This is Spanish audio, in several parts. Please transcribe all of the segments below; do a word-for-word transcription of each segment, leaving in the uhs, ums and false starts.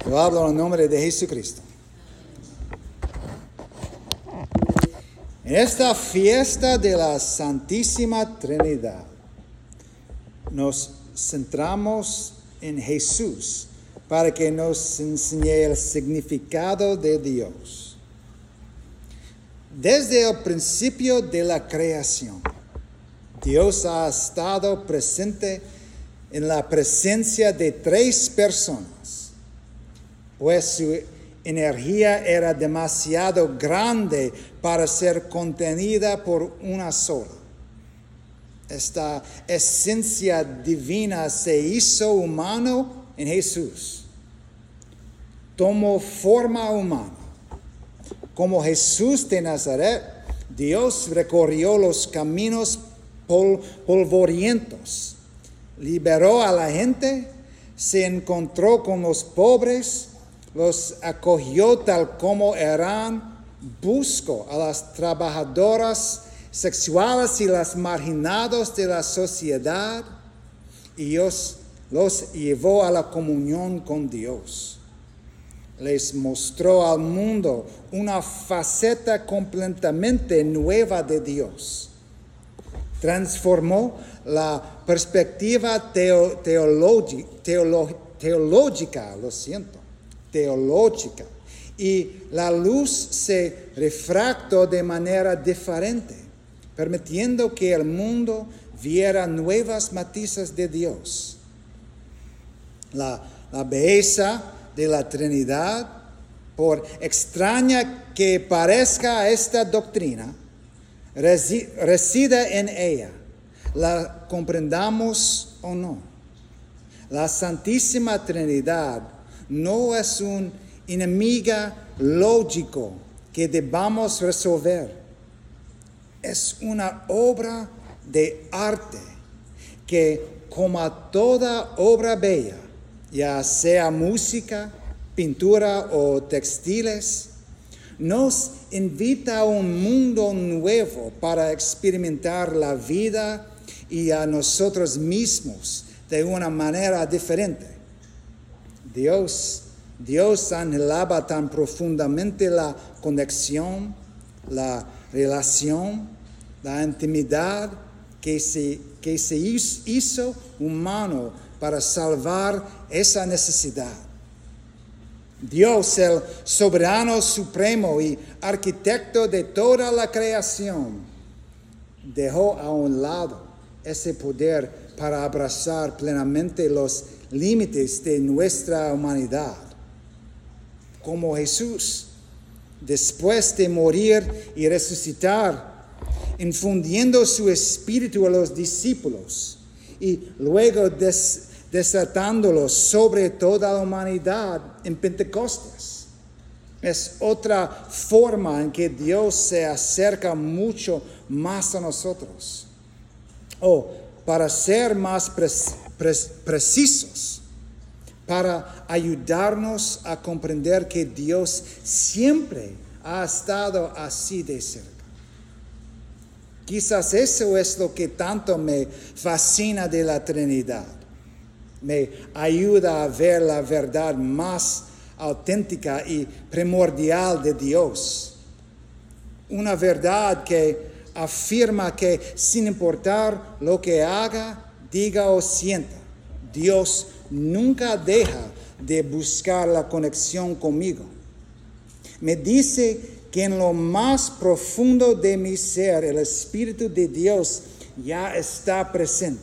Yo hablo en el nombre de Jesucristo. En esta fiesta de la Santísima Trinidad, nos centramos en Jesús para que nos enseñe el significado de Dios. Desde el principio de la creación, Dios ha estado presente en la presencia de tres personas, pues su energía era demasiado grande para ser contenida por una sola. Esta esencia divina se hizo humano en Jesús. Tomó forma humana. Como Jesús de Nazaret, Dios recorrió los caminos pol- polvorientos, liberó a la gente, se encontró con los pobres, los acogió tal como eran, buscó a las trabajadoras sexuales y las marginados de la sociedad y Dios los llevó a la comunión con Dios. Les mostró al mundo una faceta completamente nueva de Dios. Transformó la perspectiva teo, teologi, teolo, teológica, lo siento, teológica, y la luz se refractó de manera diferente, permitiendo que el mundo viera nuevas matices de Dios. La, la belleza de la Trinidad, por extraña que parezca esta doctrina, reside en ella, la comprendamos o no. La Santísima Trinidad no es un enemigo lógico que debamos resolver. Es una obra de arte que, como toda obra bella, ya sea música, pintura o textiles, nos invita a un mundo nuevo para experimentar la vida y a nosotros mismos de una manera diferente. Dios, Dios anhelaba tan profundamente la conexión, la relación, la intimidad, que se, que se hizo humano para salvar esa necesidad. Dios, el soberano supremo y arquitecto de toda la creación, dejó a un lado ese poder para abrazar plenamente los límites de nuestra humanidad. Como Jesús, después de morir y resucitar, infundiendo su espíritu a los discípulos y luego des, desatándolos sobre toda la humanidad en Pentecostés. Es otra forma en que Dios se acerca mucho más a nosotros. O, para ser más pre- pre- precisos, para ayudarnos a comprender que Dios siempre ha estado así de cerca. Quizás eso es lo que tanto me fascina de la Trinidad. Me ayuda a ver la verdad más auténtica y primordial de Dios. Una verdad que afirma que sin importar lo que haga, diga o sienta, Dios nunca deja de buscar la conexión conmigo. Me dice que en lo más profundo de mi ser, el Espíritu de Dios ya está presente.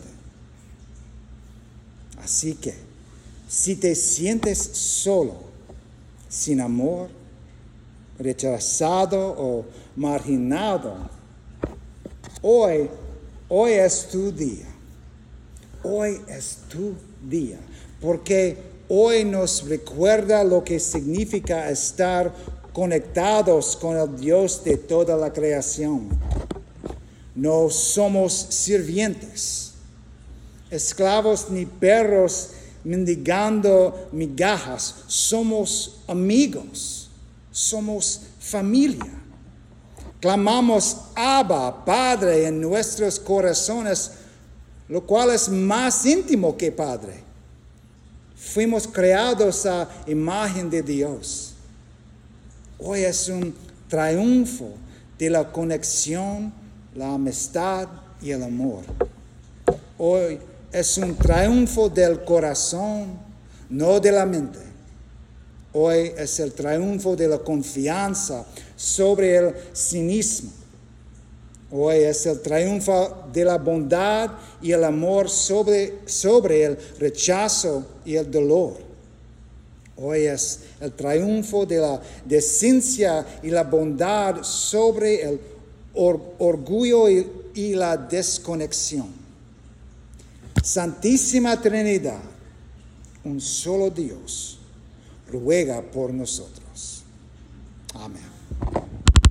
Así que, si te sientes solo, sin amor, rechazado o marginado, hoy, hoy es tu día. Hoy es tu día, porque hoy nos recuerda lo que significa estar conectados con el Dios de toda la creación. No somos sirvientes, esclavos ni perros mendigando migajas. Somos amigos, somos familia. Clamamos Abba, Padre, en nuestros corazones, lo cual es más íntimo que Padre. Fuimos creados a imagen de Dios. Hoy es un triunfo de la conexión, la amistad y el amor. Hoy es un triunfo del corazón, no de la mente. Hoy es el triunfo de la confianza sobre el cinismo. Hoy es el triunfo de la bondad y el amor sobre, sobre el rechazo y el dolor. Hoy es el triunfo de la decencia y la bondad sobre el or, orgullo y, y la desconexión. Santísima Trinidad, un solo Dios, ruega por nosotros. Amén.